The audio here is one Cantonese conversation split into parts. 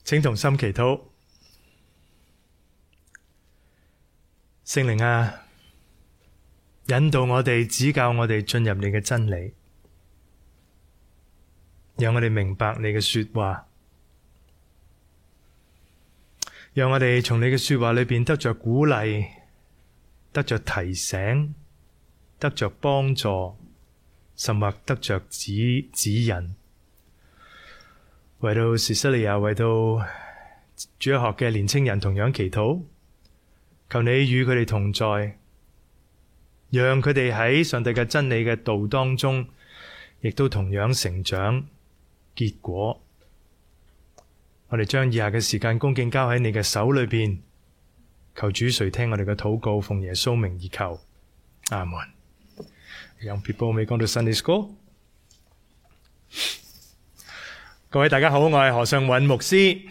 請同心祈禱。聖靈啊，引導我哋，指教我哋進入你嘅真理，讓我哋明白你嘅說話，讓我哋從你嘅說話裏邊得着鼓勵，得着提醒，得着幫助，甚或得着指引。為到士西利亞，為到主日學嘅年青人同樣祈禱，求你與佢哋同在，讓佢哋喺上帝嘅真理嘅道當中，亦都同樣成長結果。我哋將以下嘅時間恭敬交喺你嘅手裏邊，求主垂聽我哋嘅禱告，奉耶穌名而求，阿門。Young people may go to Sunday school。各位大家好，我係何尚允牧師。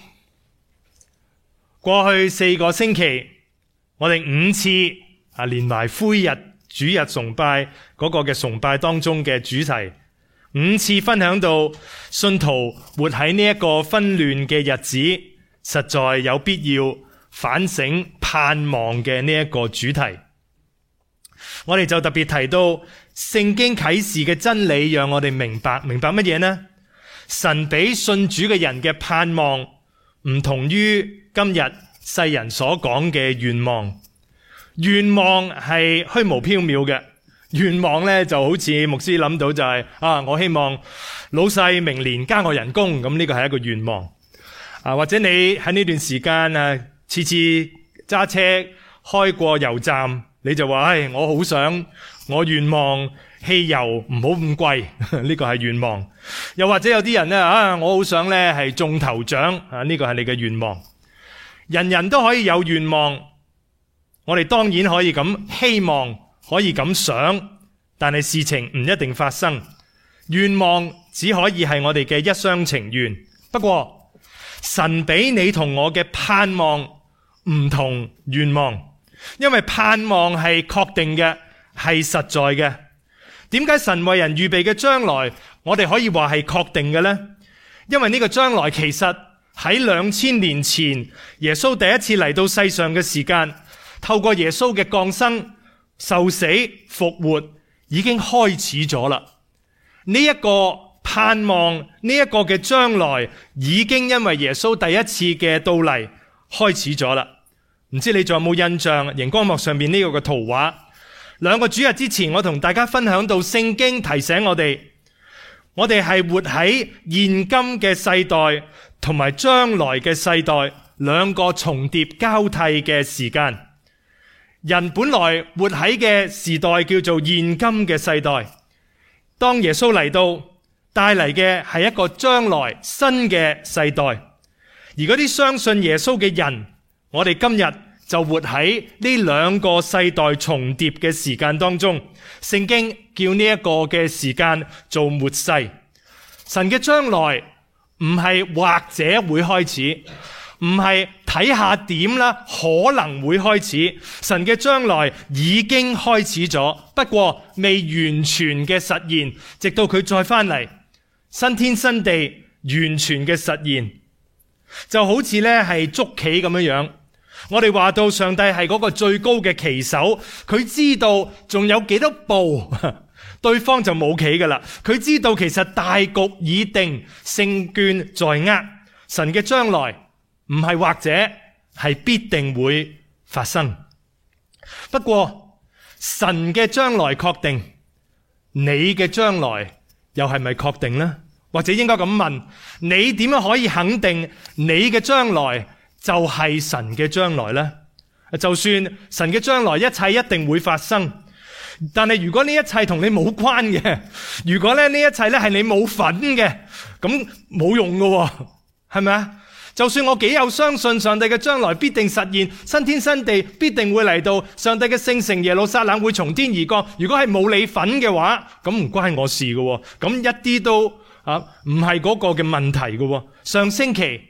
過去4個星期，我哋5次連埋灰日、主日崇拜嗰個嘅崇拜當中嘅主題，5次分享到信徒活喺呢一個紛亂嘅日子，實在有必要反省盼望嘅呢一個主題。我哋就特別提到聖經啟示嘅真理，讓我哋明白乜嘢呢？神俾信主嘅人嘅盼望唔同於今日世人所講嘅願望。願望係虛無縹緲嘅，願望呢就好似牧師諗到就係我希望老細明年加我人工，咁呢個係一個願望。或者你喺呢段時間次次揸車開過油站，你就話我好想，我願望汽油唔好咁貴，呢個係願望。又或者有啲人呢，我好想呢係中頭獎，呢個係你嘅願望。人人都可以有願望，我哋當然可以咁希望，可以咁想，但係事情唔一定發生。願望只可以係我哋嘅一廂情願。不過神俾你同我嘅盼望唔同願望，因為盼望係確定嘅，係實在嘅。點解神為人預備嘅將來，我哋可以話係確定嘅呢？因為呢個將來其實喺2000年前，耶穌第一次嚟到世上嘅時間，透過耶穌嘅降生、受死、復活，已經開始咗啦。呢一個盼望，呢一個嘅將來，已經因為耶穌第一次嘅到嚟開始咗啦。唔知你仲有冇印象熒光幕上面呢個嘅圖畫？2個主日之前，我同大家分享到聖經提醒我哋係活喺現今嘅世代同埋將來嘅世代2個重疊交替嘅時間。人本來活喺嘅時代叫做現今嘅世代，當耶穌嚟到帶嚟嘅係一個將來新嘅世代。而嗰啲相信耶穌嘅人，我哋今日就活喺呢2個世代重疊嘅時間當中。聖經叫呢一個嘅時間做末世。神嘅將來唔係或者會開始，唔係睇下點啦，可能會開始。神嘅將來已經開始咗，不過未完全嘅實現，直到佢再翻嚟，新天新地完全嘅實現。就好似呢係捉棋咁樣。我哋話到上帝係嗰個最高嘅棋手，佢知道仲有幾多步，對方就冇棋噶啦。佢知道其實大局已定，勝券在握。神嘅將來唔係或者，係必定會發生。不過神嘅將來確定，你嘅將來又係咪確定呢？或者應該咁問，你點樣可以肯定你嘅將來就係神嘅將來呢？就算神嘅將來一切一定會發生，但係如果呢一切同你冇關嘅，如果呢一切係你冇份嘅，咁冇用㗎，係咪啊？就算我幾有相信上帝嘅將來必定實現，新天新地必定會嚟到，上帝嘅聖城耶路撒冷會從天而降，如果係冇你份嘅話，咁唔關我事㗎，咁一啲都唔係嗰個嘅問題㗎。上星期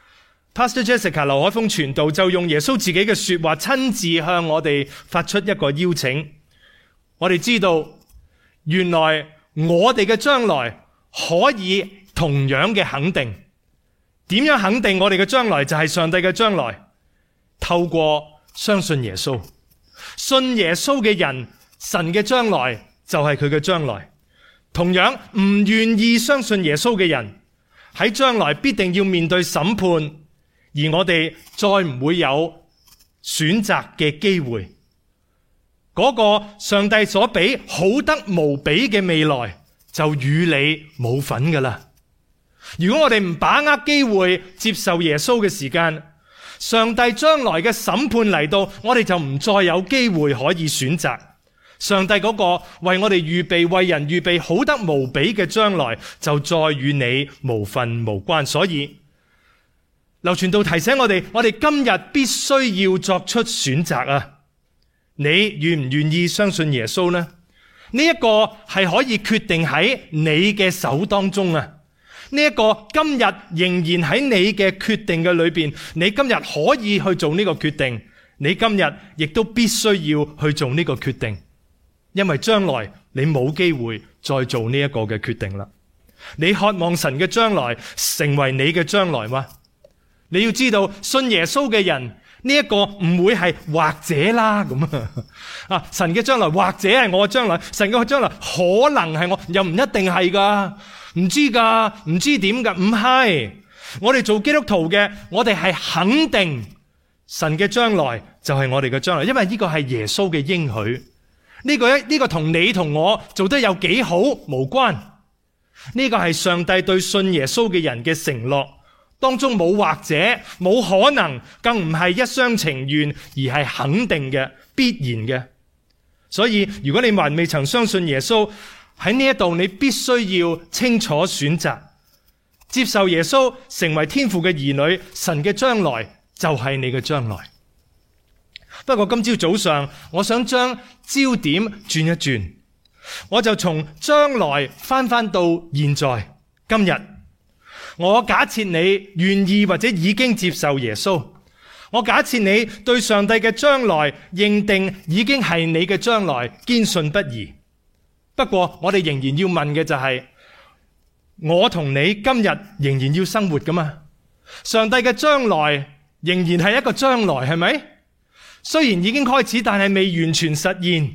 Pastor Jessica 劉海峰傳道就用耶穌自己嘅說話親自向我哋發出一個邀請。我哋知道原來我哋嘅將來可以同樣嘅肯定， 點樣肯定我哋嘅將來就係上帝嘅將來？透過相信耶穌，信耶穌嘅人，神嘅將來就係佢嘅將來。同樣唔願意相信耶穌嘅人，喺將來必定要面對審判，而我哋再唔會有選擇嘅機會。嗰個上帝所俾好得無比嘅未來，就與你冇份噶啦。如果我哋唔把握機會接受耶穌嘅時間，上帝將來嘅審判嚟到，我哋就唔再有機會可以選擇。上帝嗰個為我哋預備、為人預備好得無比嘅將來，就再與你無份無關。所以劉傳道提醒我哋，我哋今日必須要作出選擇啊！你願唔願意相信耶穌呢？呢一個係可以決定喺你嘅手當中啊！呢一個今日仍然喺你嘅決定嘅裏邊，你今日可以去做呢個決定，你今日亦都必須要去做呢個決定。因為將來你冇機會再做呢一個嘅決定啦。你渴望神嘅將來成為你嘅將來嗎？你要知道，信耶穌嘅人呢一個唔會係或者啦咁啊！神嘅將來或者係我嘅將來，神嘅將來可能係我，又唔一定係噶，唔知噶，唔知點噶，唔係。我哋做基督徒嘅，我哋係肯定神嘅將來就係我哋嘅將來，因為呢個係耶穌嘅應許。呢個同你同我做得有幾好無關，呢個係上帝對信耶穌嘅人嘅承諾，當中冇或者，冇可能，更唔係一廂情願，而係肯定嘅，必然嘅。所以如果你還未曾相信耶穌，喺呢一度你必須要清楚選擇，接受耶穌成為天父嘅兒女，神嘅將來就係你嘅將來。不過今朝早上，我想將焦點轉一轉，我就從將來翻到現在今日。我假設你願意或者已經接受耶穌，我假設你對上帝嘅將來認定已經係你嘅將來，堅信不疑。不過我哋仍然要問嘅就係，我同你今日仍然要生活噶嘛？上帝嘅將來仍然係一個將來，係咪？雖然已經開始，但係未完全實現。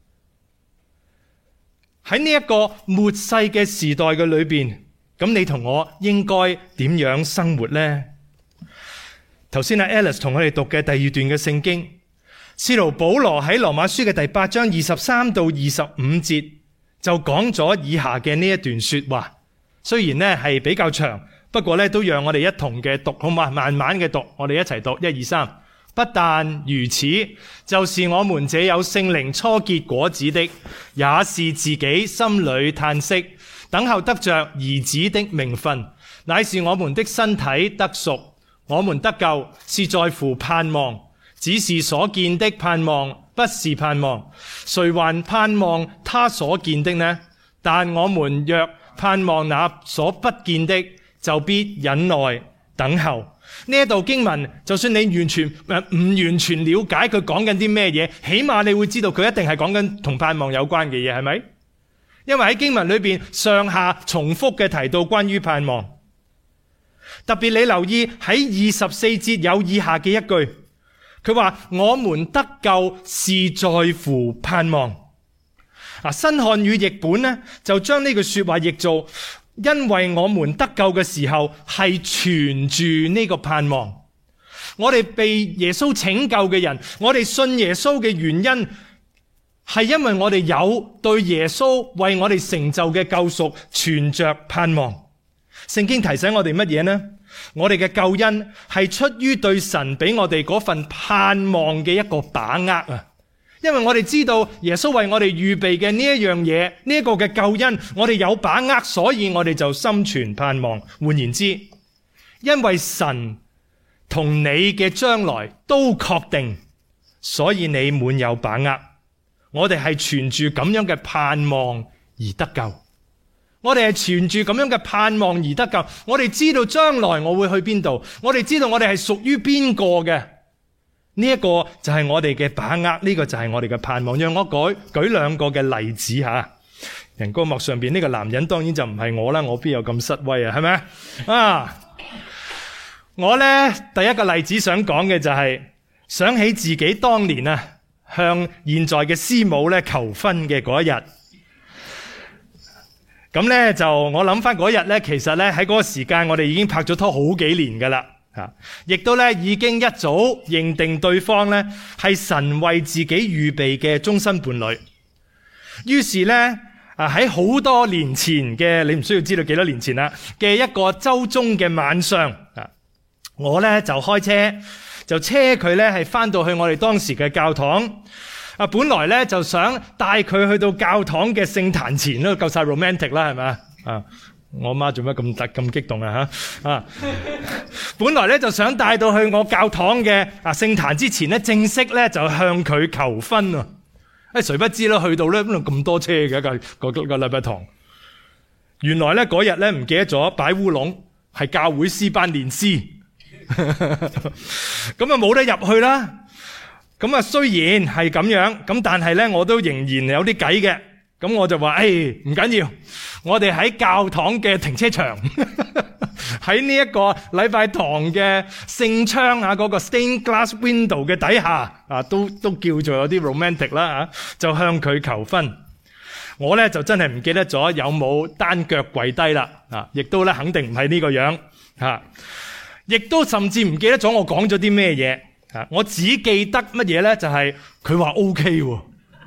喺呢一個末世嘅時代嘅裏邊，咁你同我應該點樣生活呢？頭先阿 Alice 同我哋讀嘅第二段嘅聖經，使徒保羅喺羅馬書嘅第8章23到25節就講咗以下嘅呢一段說話。雖然呢係比較長，不過呢都讓我哋一同嘅讀好嘛，慢慢嘅讀，我哋一齊讀，1、2、3。不但如此，就是我們這有聖靈初結果子的，也是自己心裏嘆息，等候得着兒子的名分，乃是我們的身體得贖。我們得救是在乎盼望，只是所見的盼望，不是盼望。誰還盼望他所見的呢？但我們若盼望那所不見的，就必忍耐等候。呢一道經文，就算你完全唔完全了解佢講緊啲咩嘢，起碼你會知道佢一定係講緊同盼望有關嘅嘢，係咪？因為喺經文裏邊上下重複嘅提到關於盼望，特別你留意喺24節有以下嘅一句，佢話我們得救是在乎盼望。新漢語譯本呢就將呢句說話譯做，因為我們得救嘅時候係存住呢個盼望。我哋被耶穌拯救嘅人，我哋信耶穌嘅原因係因為我哋有對耶穌為我哋成就嘅救贖存着盼望。聖經提醒我哋乜嘢呢？我哋嘅救恩係出於對神俾我哋嗰份盼望嘅一個把握啊！因為我哋知道耶穌為我哋預備嘅呢一樣嘢，呢一個嘅救恩，我哋有把握，所以我哋就心存盼望。換言之，因為神同你嘅將來都確定，所以你滿有把握。我哋係存住咁樣嘅盼望而得救。我哋係存住咁樣嘅盼望而得救。我哋知道將來我會去邊度，我哋知道我哋係屬於邊個嘅。呢一個就係我哋嘅把握，呢個就係我哋嘅盼望。讓我舉兩個嘅例子吓。人個幕上邊呢個男人當然就唔係我啦，我邊有咁失威啊？係咪啊？ 我呢，第一個例子想講嘅就係想起自己當年向現在嘅師母呢求婚嘅嗰一日。咁呢，就我諗翻嗰日呢，其實呢，喺嗰個時間我哋已經拍咗拖好幾年㗎啦，亦都呢，已經一早認定對方呢係神為自己預備嘅終身伴侶。於是呢，喺好多年前嘅，你唔需要知道幾多年前啦嘅一個週中嘅晚上，我呢就開車，就車佢呢係翻到去我哋當時嘅教堂。本來呢就想帶佢去到教堂嘅聖壇前都夠晒 romantic 啦，係咪？我媽做乜咁激動啊？本來呢就想帶到去我教堂嘅聖壇之前呢，正式呢就向佢求婚啊！誰不知咧，去到呢邊度咁多車嘅個禮拜堂，原來呢嗰日呢唔記得咗擺烏龍，係教會詩班練詩。咁啊冇得入去啦。咁啊雖然係咁樣，咁但係咧我都仍然有啲計嘅。咁我就話唔緊要，我哋喺教堂嘅停車場，喺呢一個禮拜堂嘅聖窗嗰個 stained glass window 嘅底下都叫做有啲 romantic 啦，就向佢求婚。我咧就真係唔記得咗有冇單腳跪低啦，亦都咧肯定唔係呢個樣，亦都甚至唔記得咗我講咗啲咩嘢，我只記得乜嘢咧？就係佢話 OK 喎，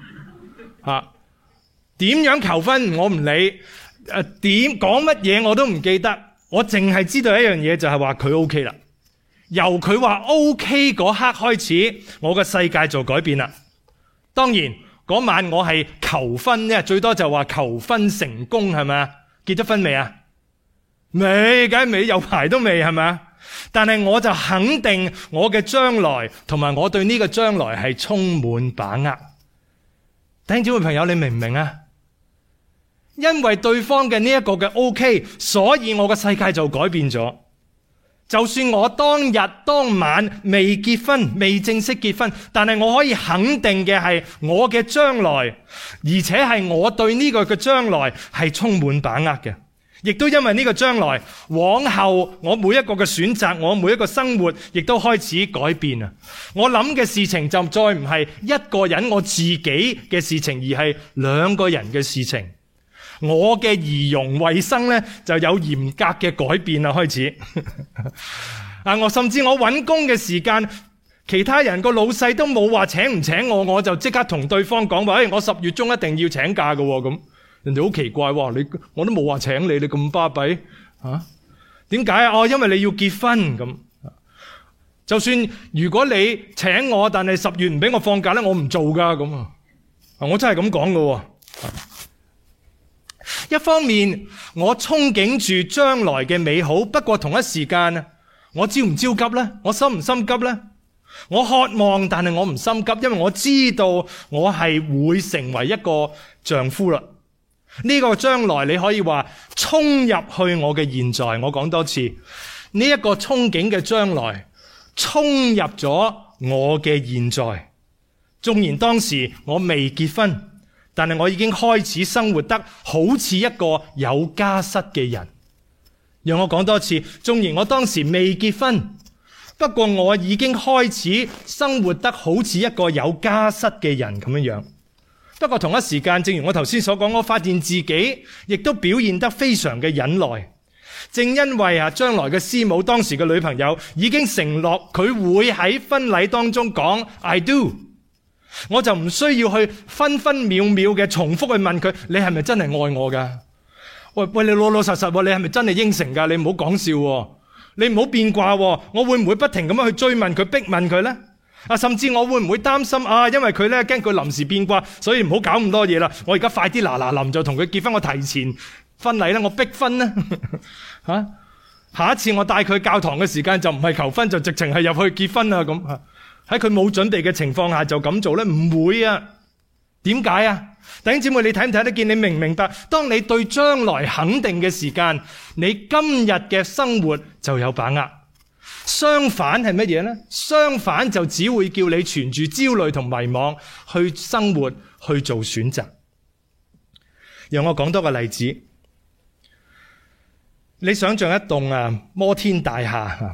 點樣求婚我唔理，點講乜嘢我都唔記得，我淨係知道一樣嘢就係話佢 OK 啦。由佢話 OK 嗰刻開始，我嘅世界就改變啦。當然嗰晚我係求婚咧，最多就話求婚成功係咪啊？結咗婚未啊？未，梗係未，有排都未係咪啊？但係我就肯定我嘅將來同埋我對呢個將來係充滿把握。弟兄姊妹朋友，你明唔明啊？因為對方嘅呢一個嘅 OK， 所以我嘅世界就改變咗。就算我當日當晚未結婚，未正式結婚，但係我可以肯定嘅係我嘅將來，而且係我對呢個嘅將來係充滿把握嘅。亦都因為呢個將來，往後我每一個嘅選擇，我每一個生活亦都開始改變啊！我諗嘅事情就再唔係一個人我自己嘅事情，而係兩個人嘅事情。我嘅儀容衛生呢，就有嚴格嘅改變啦，開始。我甚至我揾工嘅時間，其他人個老細都冇話請唔請我，我就即刻同對方講話，我10月中一定要請假㗎喎，咁。人哋好奇怪喎，我都冇話請你，你咁巴閉嚇？點解啊？因為你要結婚咁。就算如果你請我，但係10月唔俾我放假咧，我唔做㗎咁啊！我真係咁講㗎喎。一方面我憧憬住將來嘅美好，不過同一時間我焦唔焦急呢？我心唔心急呢？我渴望，但係我唔心急，因為我知道我係會成為一個丈夫啦。呢個將來你可以話衝入去我嘅現在，我講多次，呢一個憧憬嘅將來衝入咗我嘅現在。縱然當時我未結婚，但係我已經開始生活得好似一個有家室嘅人。讓我講多次，縱然我當時未結婚，不過我已經開始生活得好似一個有家室嘅人咁樣。不過同一時間，正如我頭先所講，我發現自己亦都表現得非常嘅忍耐。正因為將來嘅師母當時嘅女朋友已經承諾佢會喺婚禮當中講 I do， 我就唔需要去分分秒秒嘅重複去問佢，你係咪真係愛我噶？喂，你老老實實，你係咪真係應承噶？你唔好講笑，你唔好變卦，我會唔會不停咁樣去追問佢，逼問佢呢？甚至我會唔會擔心因為佢咧驚佢臨時變卦，所以唔好搞咁多嘢啦。我而家快啲嗱臨就同佢結婚，我提前婚禮啦，我逼婚啦。下一次我帶佢教堂嘅時間就唔係求婚，就直情係入去結婚啦咁。喺佢冇準備嘅情況下就咁做咧，唔會啊？點解啊？弟兄姊妹，你睇唔睇得見？你明唔明白？當你對將來肯定嘅時間，你今日嘅生活就有把握。相反係乜嘢呢？相反就只會叫你存住焦慮同迷惘去生活，去做選擇。讓我講多個例子。 你想象一棟摩天大廈，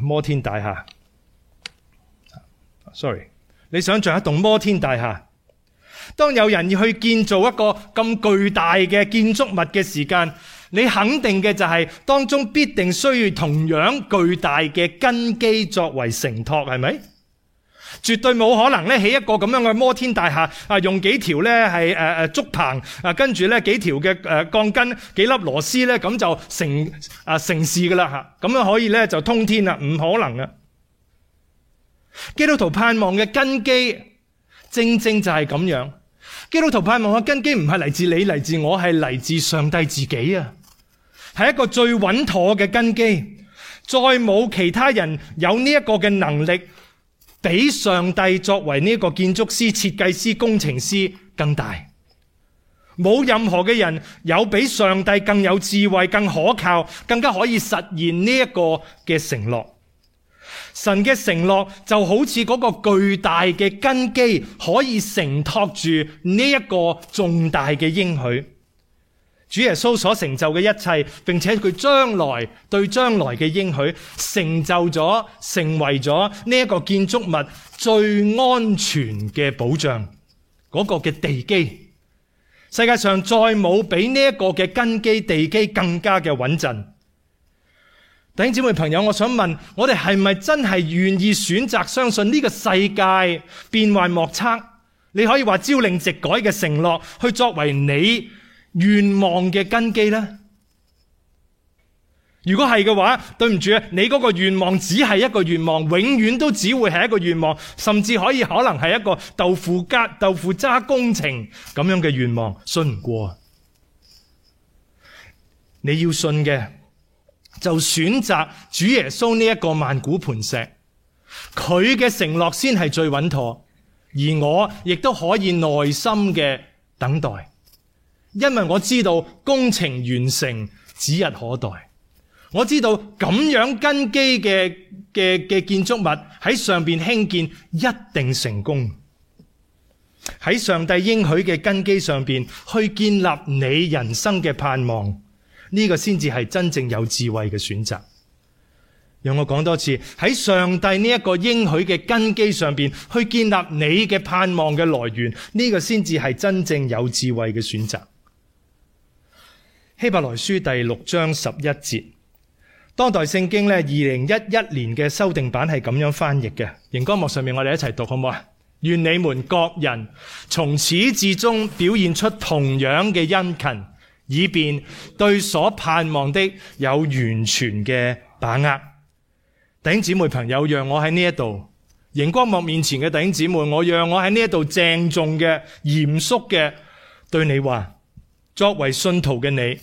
你想象一棟摩天大廈，當有人要去建造一個咁巨大嘅建築物嘅時間，你肯定嘅就係當中必定需要同樣巨大嘅根基作為承托，係咪？絕對冇可能咧起一個咁樣嘅摩天大廈用幾條咧係竹棚跟住咧幾條嘅鋼筋幾粒螺絲咧咁就成事噶啦嚇，咁樣可以咧就通天啦，唔可能啊！基督徒盼望嘅根基正正就係咁樣。基督徒盼望嘅根基唔係嚟自你嚟自我，係嚟自上帝自己啊，係一個最穩妥嘅根基，再冇其他人有呢一個嘅能力比上帝作為呢個建築師、設計師、工程師更大。冇任何嘅人有比上帝更有智慧、更可靠、更加可以實現呢一個嘅承諾。神嘅承諾就好似嗰個巨大嘅根基，可以承托住呢一個重大嘅應許。主耶穌所成就嘅一切，並且佢對將來嘅應許成就咗，成為咗呢一個建築物最安全嘅保障，嗰個嘅地基。世界上再冇比呢一個嘅根基地基更加嘅穩陣。弟兄姊妹朋友，我想問，我哋係咪真係願意選擇相信呢個世界變幻莫測，你可以話朝令夕改嘅承諾，去作為你願望嘅根基呢？如果係嘅話，對唔住啊，你嗰個願望只係一個願望，永遠都只會係一個願望，甚至可能係一個豆腐渣工程咁樣嘅願望，信唔過。你要信嘅就選擇主耶穌呢一個萬古磐石，佢嘅承諾先係最穩妥，而我亦都可以耐心嘅等待，因為我知道工程完成指日可待。我知道咁樣根基嘅建築物喺上邊興建一定成功，喺上帝應許嘅根基上邊去建立你人生嘅盼望，呢個先至係真正有智慧嘅選擇。讓我講多次，喺上帝呢一個應許嘅根基上邊去建立你嘅盼望嘅來源，呢個先至係真正有智慧嘅選擇。希伯來書第6章11節。當代聖經咧2011年嘅修訂版係咁樣翻譯嘅，熒光幕上面我哋一齊讀好唔好啊？願你們各人從始至終表現出同樣嘅殷勤，以便對所盼望的有完全嘅把握。弟兄姊妹朋友，讓我喺呢一度熒光幕面前嘅弟兄姊妹，讓我喺呢一度鄭重嘅嚴肅嘅對你話，作為信徒嘅你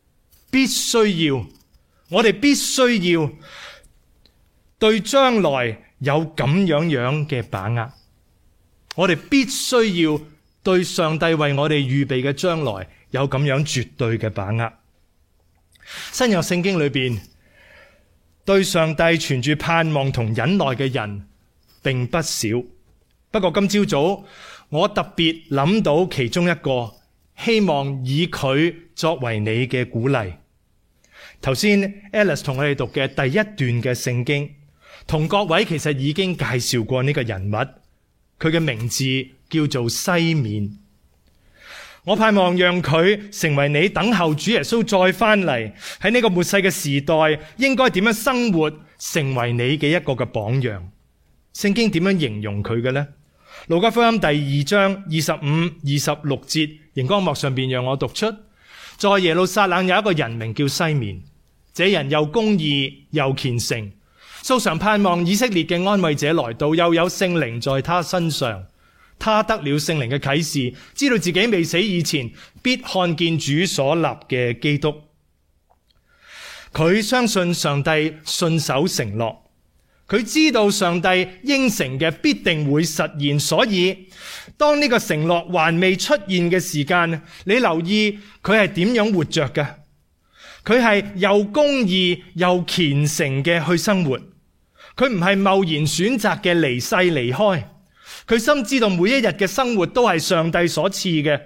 我哋必須要對將來有咁樣嘅把握，我哋必須要對上帝為我哋預備嘅將來有咁樣絕對嘅把握。新約聖經裏邊對上帝存住盼望同忍耐嘅人並不少，不過今朝早我特別諗到其中一個，希望以佢作為你嘅鼓勵。頭先 Alice 同我哋讀嘅第一段嘅聖經，同各位其實已經介紹過呢個人物，佢嘅名字叫做西面。我盼望讓佢成為你等候主耶穌再翻嚟喺呢個末世嘅時代應該點樣生活，成為你嘅一個嘅榜樣。聖經點樣形容佢嘅呢？路加福音第2章25、26節，熒光幕上邊讓我讀出。在耶路撒冷有一個人名叫西面，這人又公義又虔誠，素常盼望以色列嘅安慰者來到，又有聖靈在他身上。他得了聖靈嘅啟示，知道自己未死以前必看見主所立嘅基督。佢相信上帝信守承諾，佢知道上帝應承嘅必定會實現，所以當呢個承諾還未出現嘅時間，你留意佢係點樣活着嘅。佢係又公義又虔誠嘅去生活，佢唔係貿然選擇嘅離世離開，佢深知道每一日嘅生活都係上帝所賜嘅，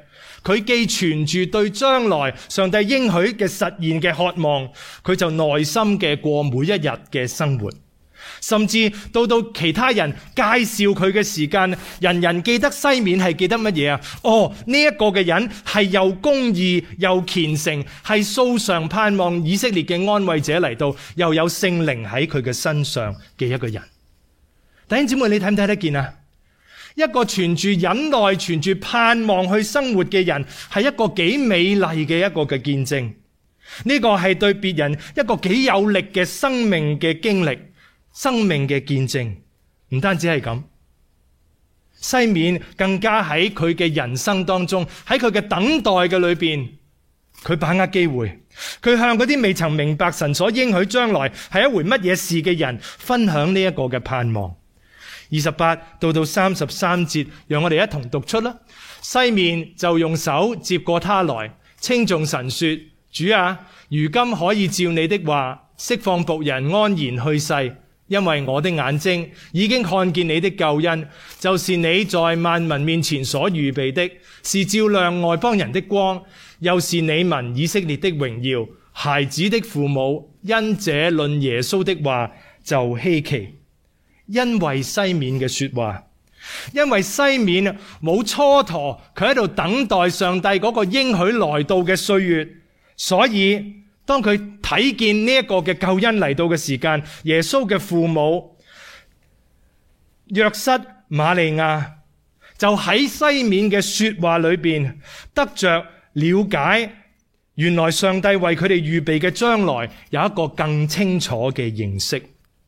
佢既存住對將來上帝應許嘅實現嘅渴望，佢就耐心嘅過每一日嘅生活。甚至到其他人介紹佢嘅時間，人人記得西面係記得乜嘢啊？呢一個嘅人係又公義又虔誠，係素常盼望以色列嘅安慰者嚟到，又有聖靈喺佢嘅身上嘅一個人。弟兄姊妹，你睇唔睇得見啊？一個存住忍耐、存住盼望去生活嘅人，係一個幾美麗嘅一個嘅見證。呢個係對別人一個幾有力嘅生命嘅經歷。生命嘅見證，唔單止係咁，西面更加喺佢嘅人生當中，喺佢嘅等待嘅裏邊，佢把握機會，佢向嗰啲未曾明白神所應許將來係一回乜嘢事嘅人分享呢一個嘅盼望。28到33節，讓我哋一同讀出啦。西面就用手接過他來，稱頌神說：主啊，如今可以照你的話，釋放僕人安然去世。因為我的眼睛已經看見你的救恩，就是你在萬民面前所預備的，是照亮外邦人的光，又是你民以色列的榮耀。孩子的父母因這論耶穌的話就稀奇，因為西面嘅說話，因為西面冇蹉跎，佢喺度等待上帝嗰個應許來到嘅歲月，所以當佢睇見呢一個嘅救恩嚟到嘅時間，耶穌嘅父母約瑟、瑪利亞就喺西面嘅說話裏邊得着了解，原來上帝為佢哋預備嘅將來有一個更清楚嘅認識。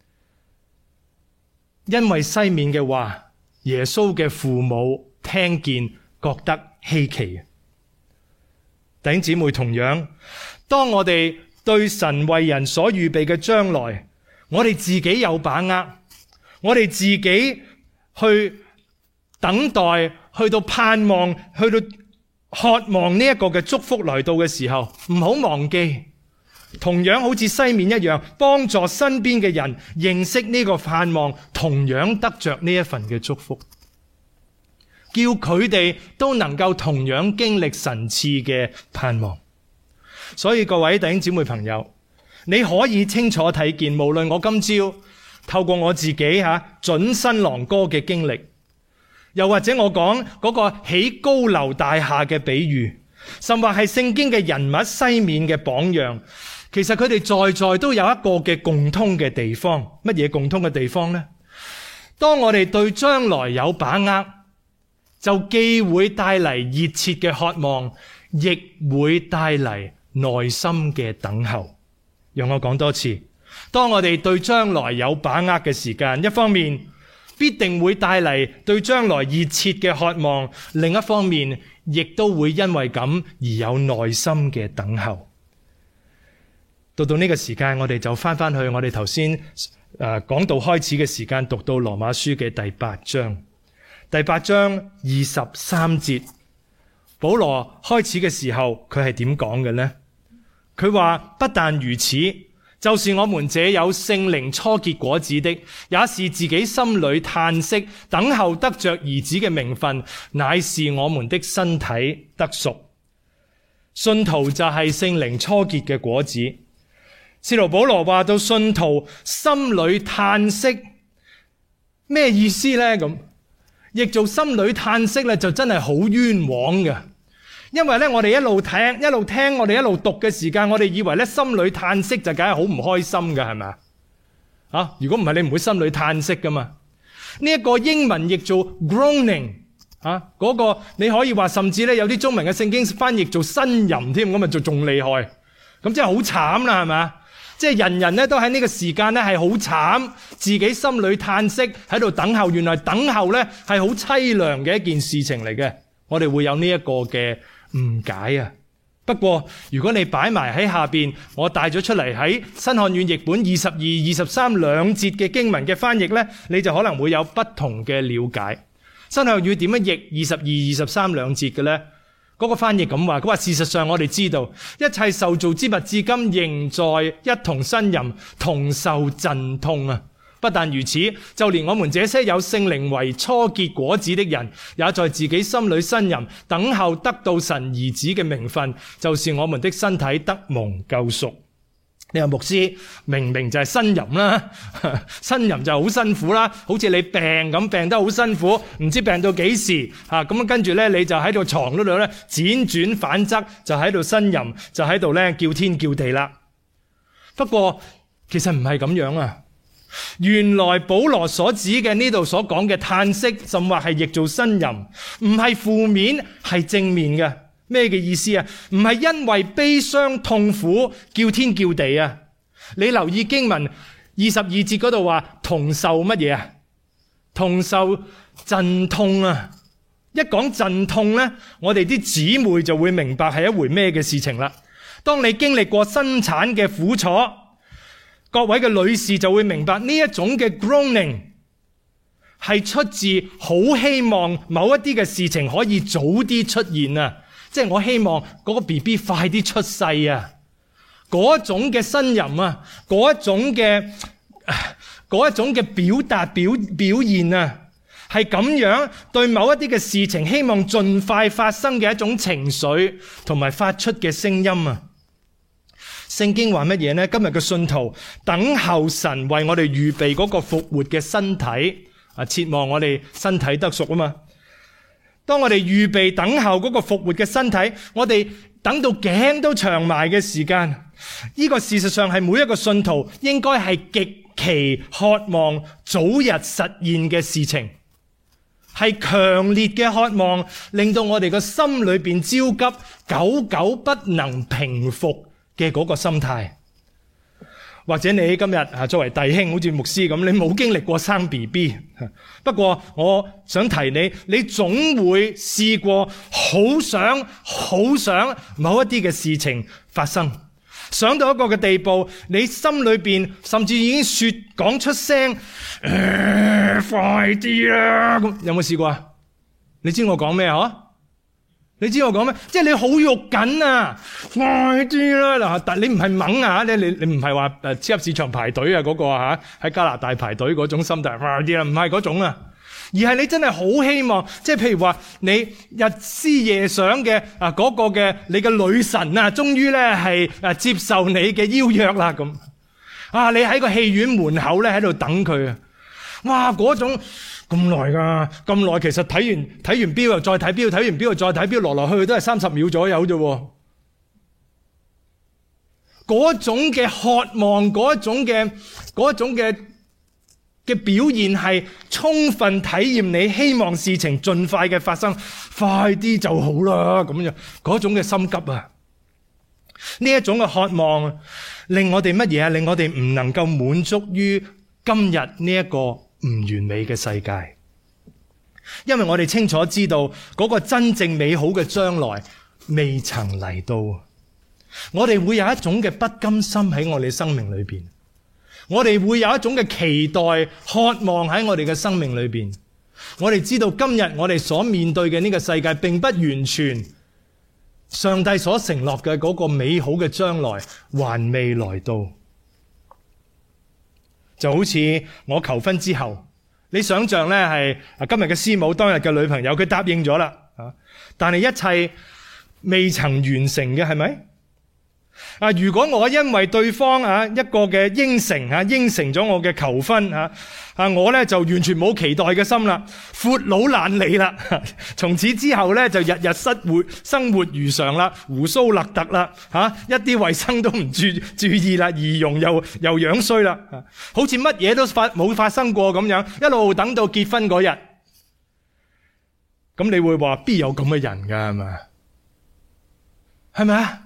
因為西面嘅話，耶穌嘅父母聽見覺得稀奇。弟兄姊妹，同樣當我哋對神為人所預備嘅將來，我哋自己有把握，我哋自己去等待，去到盼望，去到渴望呢一個嘅祝福來到嘅時候，唔好忘記，同樣好似西面一樣，幫助身邊嘅人認識呢個盼望，同樣得着呢一份嘅祝福，叫佢哋都能夠同樣經歷神賜嘅盼望。所以各位弟兄姊妹朋友，你可以清楚睇見，無論我今朝透過我自己準新郎哥嘅經歷，又或者我講嗰個起高樓大廈嘅比喻，甚或係聖經嘅人物西面嘅榜樣，其實佢哋在都有一個嘅共通嘅地方。乜嘢共通嘅地方呢？當我哋對將來有把握，就既會帶嚟熱切嘅渴望，亦會帶嚟耐心嘅等候。讓我講多次，當我哋對將來有把握嘅時間，一方面必定會帶嚟對將來熱切嘅渴望，另一方面亦都會因為咁而有耐心嘅等候。到呢個時間，我哋就翻去我哋頭先講道開始嘅時間，讀到羅馬書嘅第8章。第8章23節，保羅開始嘅時候，佢係點講嘅呢？佢話，不但如此，就是我們這有聖靈初結果子的，也是自己心裏嘆息，等候得着兒子嘅名分，乃是我們的身體得贖。信徒就係聖靈初結嘅果子。使徒保羅話到信徒心裏嘆息，咩意思呢？咁譯做心裏嘆息咧，就真係好冤枉嘅。因為咧，我哋一路聽，我哋一路讀嘅時間，我哋以為咧心裏嘆息就梗係好唔開心嘅，係咪啊？如果唔係，你唔會心裏嘆息噶嘛。呢一個英文譯做 groaning 嗰個你可以話，甚至咧有啲中文嘅聖經翻譯做呻吟添，咁啊就仲厲害。咁即係好慘啦，係咪啊？即係人人咧都喺呢個時間咧係好慘，自己心裏嘆息喺度等候。原來等候咧係好淒涼嘅一件事情嚟嘅。我哋會有呢一個嘅誤解啊！不過如果你擺埋喺下邊，我帶咗出嚟喺新漢語譯本22、23兩節嘅經文嘅翻譯呢，你就可能會有不同嘅了解。新漢語點樣譯22、23兩節嘅呢？嗰個翻譯咁話，佢話事實上我哋知道，一切受造之物至今仍在一同呻吟，同受陣痛啊！ 不但如此，就連我們這些有聖靈為初結果子的人，也在自己心裏呻吟，等候得到神兒子嘅名分，就是我們的身體得蒙救贖。你話牧師明明就係呻吟啦，呻吟就好辛苦啦，好似你病咁，病得好辛苦，唔知病到幾時咁跟住咧你就喺度床嗰度咧輾轉反側，就喺度呻吟，就喺度咧叫天叫地啦。不過其實唔係咁樣啊，原來保羅所指嘅呢度所講嘅嘆息，甚或係譯做呻吟，唔係負面，係正面嘅。咩嘅意思啊？唔係因為悲傷痛苦叫天叫地啊！你留意經文22節嗰度話同受乜嘢啊？同受陣痛啊！一講陣痛呢，我哋啲姊妹就會明白係一回咩嘅事情啦。當你經歷過生產嘅苦楚，各位嘅女士就會明白呢一種嘅 groaning 係出自好希望某一啲嘅事情可以早啲出現啊！即係我希望嗰個 BB 快啲出世啊！嗰種嘅呻吟啊，嗰一種嘅表達表現啊，係咁樣對某一啲嘅事情希望盡快發生嘅一種情緒同埋發出嘅聲音啊！聖經話乜嘢呢？今日嘅信徒等候神為我哋預備嗰個復活嘅身體啊，切望我哋身體得贖啊嘛！當我哋預備等候嗰個復活嘅身體，我哋等到頸都長埋嘅時間，呢個事實上係每一個信徒應該係極其渴望早日實現嘅事情，係強烈嘅渴望，令到我哋個心裏邊焦急，久久不能平復嘅嗰個心態。或者你今日作為弟兄，好似牧師咁，你冇經歷過生 BB， 不過我想提你，你總會試過好想某一啲嘅事情發生，想到一個嘅地步，你心裏邊甚至已經講出聲，快啲啦！咁有冇試過啊？你知我講咩啊？你知我講咩？即係你好肉緊啊！快啲啦嗱，但你唔係猛啊！你唔係話超級市場排隊啊嗰個啊喺加拿大排隊嗰種心態，快啲啦，唔係嗰種啊，而係你真係好希望，即係譬如話你日思夜想嘅嗰個嘅你嘅女神啊，終於咧係接受你嘅邀約啦咁啊！你喺個戲院門口咧喺度等佢啊！哇，嗰種咁耐㗎，咁耐其實睇完錶又再睇錶，睇完錶又再睇錶，來去都係30秒左右啫。嗰種嘅渴望，嗰種嘅表現係充分體驗你希望事情盡快嘅發生，快啲就好啦咁樣，嗰種嘅心急啊！呢一種嘅渴望令我哋乜嘢啊？令我哋唔能夠滿足於今日呢一個唔完美嘅世界，因為我哋清楚知道嗰個真正美好嘅將來未曾嚟到，我哋會有一種嘅不甘心喺我哋生命裏邊，我哋會有一種嘅期待、渴望喺我哋嘅生命裏邊。我哋知道今日我哋所面對嘅呢個世界並不完全，上帝所承諾嘅嗰個美好嘅將來還未來到。就好似我求婚之後，你想象咧係今日嘅師母當日嘅女朋友，佢答應咗啦，但係一切未曾完成嘅，係咪？如果我因為對方一個嘅應承咗我嘅求婚我咧就完全冇期待嘅心啦，闊佬懶理啦，從此之後咧就日日生活如常啦，鬍鬚勒特啦，一啲衛生都唔注意啦，儀容又樣衰啦，好似乜嘢都冇發生過咁樣，一路等到結婚嗰日，咁你會話邊有咁嘅人㗎？係咪？係咪啊？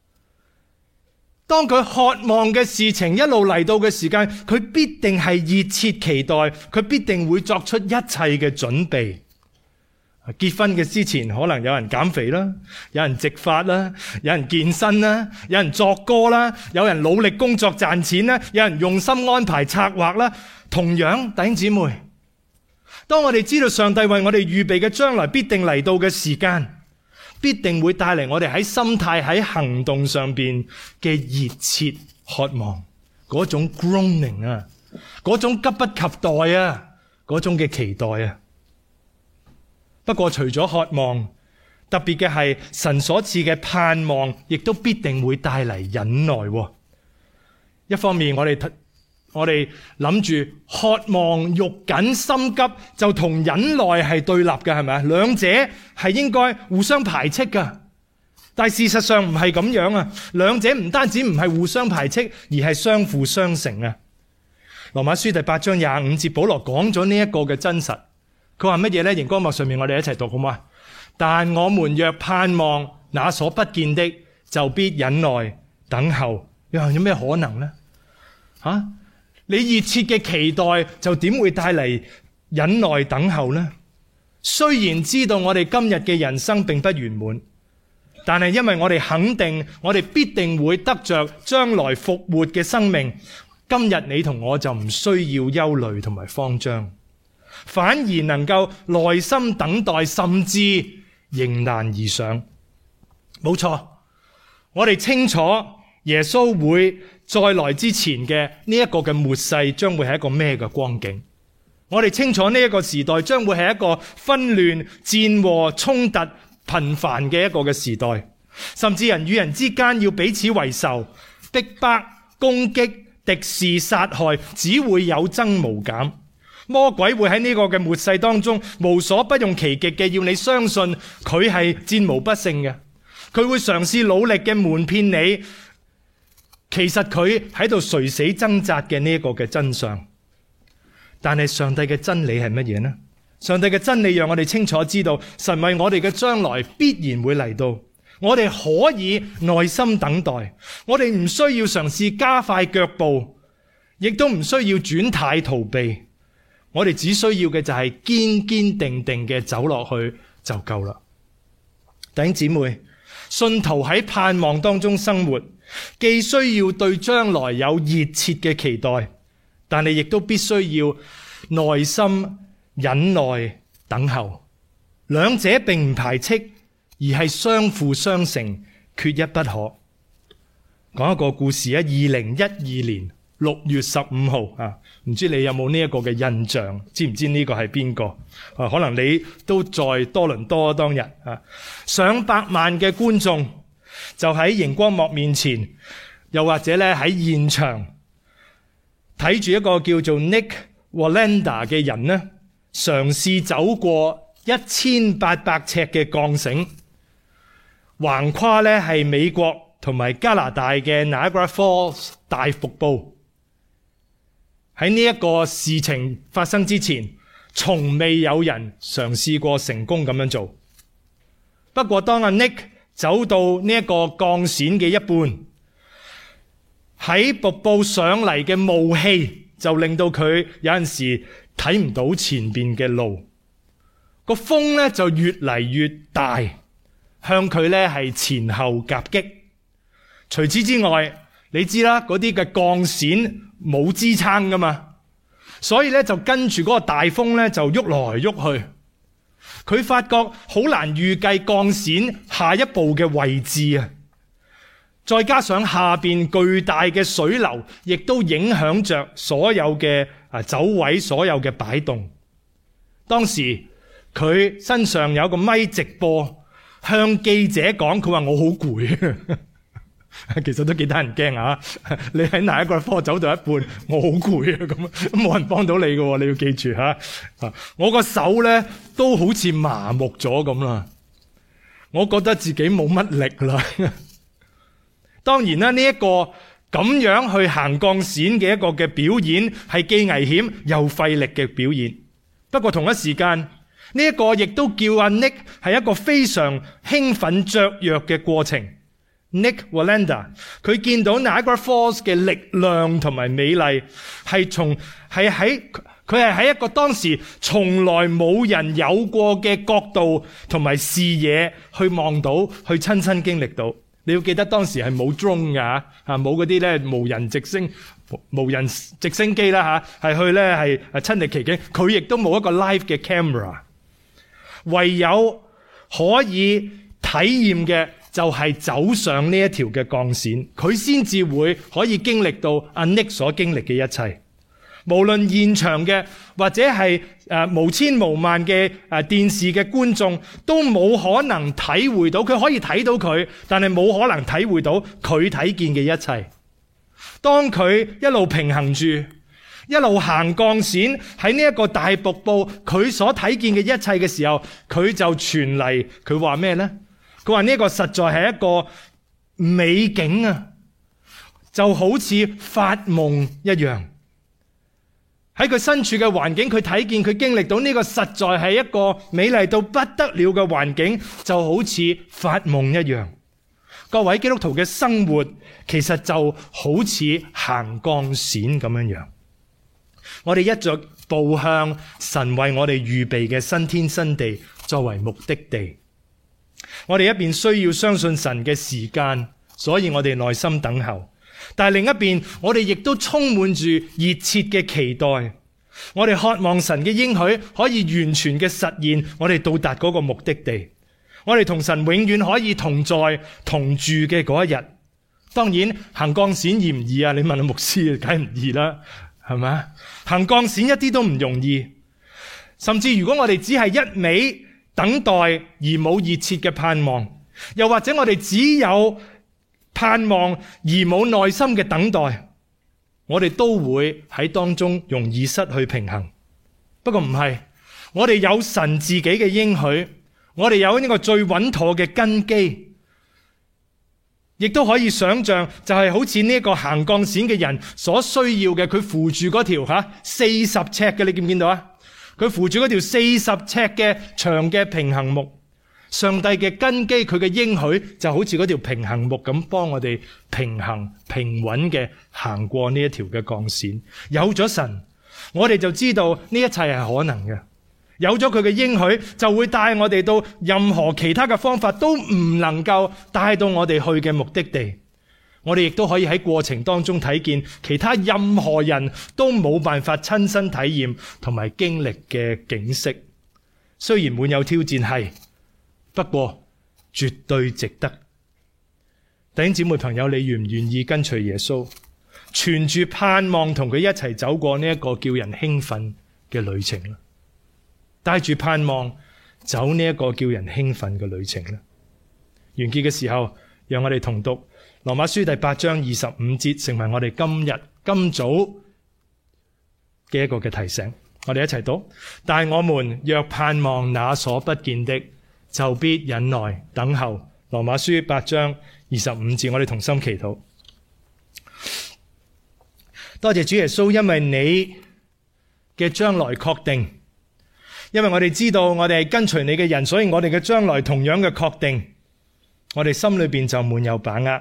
當佢渴望嘅事情一路嚟到嘅時間，佢必定係熱切期待，佢必定會作出一切嘅準備。結婚嘅之前，可能有人減肥啦，有人植髮啦，有人健身啦，有人作歌啦，有人努力工作賺錢啦，有人用心安排策劃啦。同樣，弟兄姊妹，當我哋知道上帝為我哋預備嘅將來必定嚟到嘅時間，必定會帶嚟我哋喺心態喺行動上邊嘅熱切渴望，嗰種 groaning 嗰種急不及待啊，嗰種嘅期待啊。不過除咗渴望，特別嘅係神所賜嘅盼望，亦都必定會帶嚟忍耐。一方面我哋諗住渴望、肉緊、心急，就同忍耐係對立嘅，係咪啊？兩者係應該互相排斥㗎。但係事實上唔係咁樣啊！兩者唔單止唔係互相排斥，而係相輔相成啊！羅馬書第8章25節，保羅講咗呢一個嘅真實。佢話乜嘢呢？熒光幕上面我哋一齊讀好嗎？但我們若盼望那所不見的，就必忍耐等候。有咩可能呢？你熱切嘅期待就點會帶嚟忍耐等候呢？雖然知道我哋今日嘅人生並不圓滿，但係因為我哋肯定我哋必定會得着將來復活嘅生命，今日你同我就唔需要憂慮同埋慌張，反而能夠耐心等待，甚至迎難而上。冇錯，我哋清楚耶穌會再來之前嘅呢一個嘅末世將會係一個咩嘅光景。我哋清楚呢一個時代將會係一個紛亂、戰禍、衝突頻繁嘅一個嘅時代，甚至人與人之間要彼此為仇、逼迫、攻擊、敵視、殺害，只會有增無減。魔鬼會喺呢個嘅末世當中無所不用其極嘅，要你相信佢係戰無不勝嘅。佢會嘗試努力嘅瞞騙你，其實佢喺度垂死掙扎嘅呢一個嘅真相。但係上帝嘅真理係乜嘢呢？上帝嘅真理讓我哋清楚知道，神為我哋嘅將來必然會嚟到，我哋可以耐心等待，我哋唔需要嘗試加快腳步，亦都唔需要轉態逃避，我哋只需要嘅就係堅堅定定嘅走落去就夠啦。弟兄姊妹，信徒喺盼望當中生活，既需要對將來有熱切嘅期待，但係亦都必須要耐心忍耐等候，兩者並唔排斥，而係相輔相成，缺一不可。講一個故事啊，2012年6月15號啊，唔知你有冇呢一個嘅印象？知唔知呢個係邊個？可能你都在多倫多當日啊，上百萬嘅觀眾就喺熒光幕面前，又或者咧喺現場睇住一個叫做 Nick Wallenda 嘅人呢，嘗試走過1800尺嘅鋼繩，橫跨呢係美國同埋加拿大嘅 Niagara Falls 大瀑布。喺呢一個事情發生之前，從未有人嘗試過成功咁樣做。不過當阿 Nick 走到呢一個鋼線嘅一半，喺瀑布上嚟嘅霧氣就令到佢有陣時睇唔到前邊嘅路，個風咧就越嚟越大，向佢咧係前後夾擊。除此之外，你知啦，嗰啲嘅鋼線冇支撐噶嘛，所以咧就跟住嗰個大風咧就喐來喐去。佢發覺好難預計鋼線下一步嘅位置啊！再加上下邊巨大嘅水流，亦都影響着所有嘅走位，所有嘅擺動。當時佢身上有個咪直播，向記者講，佢話我好攰。其實都幾得人驚啊！你喺哪一個科走到一半，我好攰啊，咁冇人幫到你嘅，你要記住吓。我個手咧都好似麻木咗咁啦，我覺得自己冇乜力啦。當然啦，呢一個咁樣去行鋼線嘅一個嘅表演，係既危險又費力嘅表演。不過同一時間，呢一個亦都叫阿 Nick 係一個非常興奮雀躍嘅過程。Nick Wallenda 佢見到 Niagara Falls 嘅力量同埋美麗，佢係喺一個當時從來冇人有過嘅角度同埋視野去望到，去親身經歷到。你要記得當時係冇 drone 噶吓，冇嗰啲咧無人直升機啦吓，係去咧係親歷其境。佢亦都冇一個 live 嘅 camera， 唯有可以體驗嘅就係走上呢一條嘅鋼線，佢先至會可以經歷到阿 Nick 所經歷嘅一切。 無論現場嘅或者係無千無萬嘅電視嘅觀眾，都冇可能體會到，佢可以睇到佢，但係冇可能體會到佢睇見嘅一切。當佢一路平衡住，一路行鋼線喺呢一個大瀑布，佢所睇見嘅一切嘅時候，佢就傳嚟，佢話咩呢？佢話呢個實在係一個美景啊，就好似發夢一樣。喺佢身處嘅環境，佢睇見佢經歷到呢個實在係一個美麗到不得了嘅環境，就好似發夢一樣。各位基督徒嘅生活其實就好似行鋼線咁樣樣。我哋一直步向神為我哋預備嘅新天新地作為目的地。我哋一邊需要相信神嘅時間，所以我哋耐心等候。但係另一邊，我哋亦都充滿住熱切嘅期待。我哋渴望神嘅應許可以完全嘅實現，我哋到達嗰個目的地。我哋同神永遠可以同在同住嘅嗰一日。當然，行鋼線易唔易啊？你問牧師，梗係唔易啦，係咪？行鋼線一啲都唔容易。甚至如果我哋只係一味等待而冇熱切嘅盼望，又或者我哋只有盼望而冇耐心嘅等待，我哋都會喺當中容易失去平衡。不過唔係，我哋有神自己嘅應許，我哋有呢個最穩妥嘅根基，亦都可以想象，就係好似呢個行鋼線嘅人所需要嘅，佢扶住嗰條40尺嘅，你見唔見到啊？佢扶住嗰條40尺嘅長嘅平衡木。上帝嘅根基，佢嘅應許就好似嗰條平衡木咁，幫我哋平衡平穩嘅行過呢一條嘅鋼線。有咗神，我哋就知道呢一切係可能嘅。有咗佢嘅應許，就會帶我哋到任何其他嘅方法都唔能夠帶到我哋去嘅目的地。我哋亦都可以喺過程當中睇見其他任何人都冇辦法親身體驗同埋經歷嘅景色。雖然滿有挑戰，係，不過絕對值得。弟兄姊妹朋友，你願唔願意跟隨耶穌，存住盼望同佢一齊走過呢一個叫人興奮嘅旅程呢？帶住盼望走呢一個叫人興奮嘅旅程呢？完結嘅時候，讓我哋同讀羅馬書第8章25節，成為我哋今早嘅一個嘅提醒。我哋一齊讀：但我們若盼望那所不見的，就必忍耐等候。羅馬書8章25節，我哋同心祈禱。多謝主耶穌，因為你嘅將來確定，因為我哋知道我哋係跟隨你嘅人，所以我哋嘅將來同樣嘅確定，我哋心裏邊就滿有把握。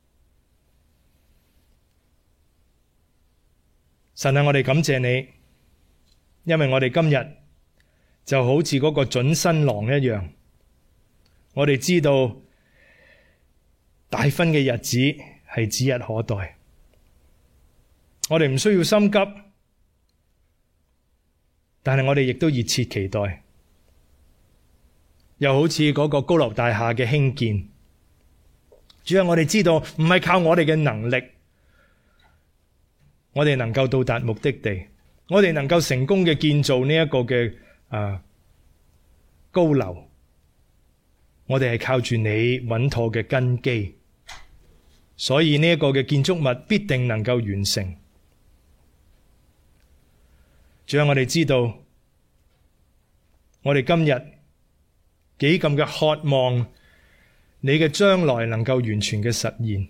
神啊，我哋感謝你，因為我哋今日就好似嗰個準新郎一樣，我哋知道大婚嘅日子係指日可待，我哋唔需要心急，但係我哋亦都熱切期待，又好似嗰個高樓大廈嘅興建。主要我哋知道唔係靠我哋嘅能力，我哋能夠到達目的地，我哋能夠成功嘅建造呢一個嘅高樓，我哋係靠住你穩妥嘅根基，所以呢一個嘅建築物必定能夠完成。主要我哋知道，我哋今日幾咁嘅渴望你嘅將來能夠完全嘅實現，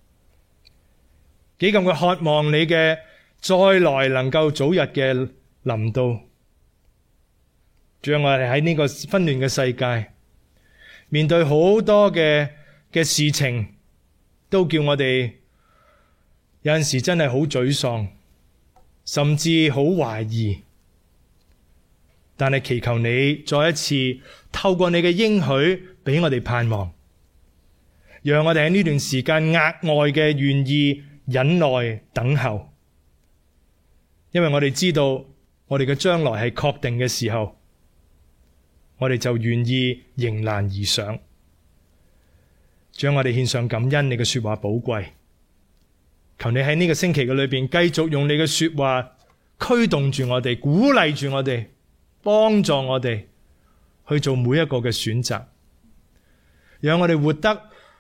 幾咁嘅渴望你嘅再來能夠早日嘅臨到。主要我哋喺呢個紛亂嘅世界，面對好多嘅事情，都叫我哋有陣時真係好沮喪，甚至好懷疑。但係祈求你再一次透過你嘅應許俾我哋盼望，讓我哋喺呢段時間額外嘅願意忍耐等候，因為我哋知道我哋嘅將來係確定嘅時候，我哋就願意迎難而上。將我哋獻上感恩，你嘅說話寶貴，求你喺呢個星期嘅裏邊繼續用你嘅說話驅動住我哋，鼓勵住我哋，幫助我哋去做每一個嘅選擇，讓我哋活得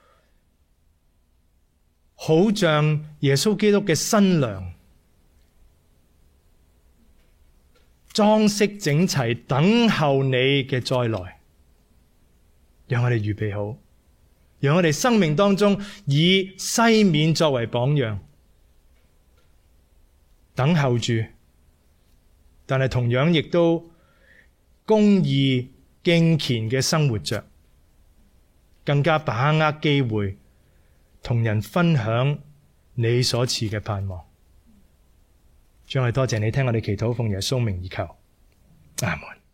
好像耶穌基督嘅新娘，裝飾整齊，等候你嘅再來。讓我哋預備好，讓我哋生命當中以西面作為榜樣，等候住，但係同樣亦都公義敬虔嘅生活着，更加把握機會同人分享你所賜嘅盼望。主，我哋多謝你聽我哋祈禱，奉耶穌名而求，阿門。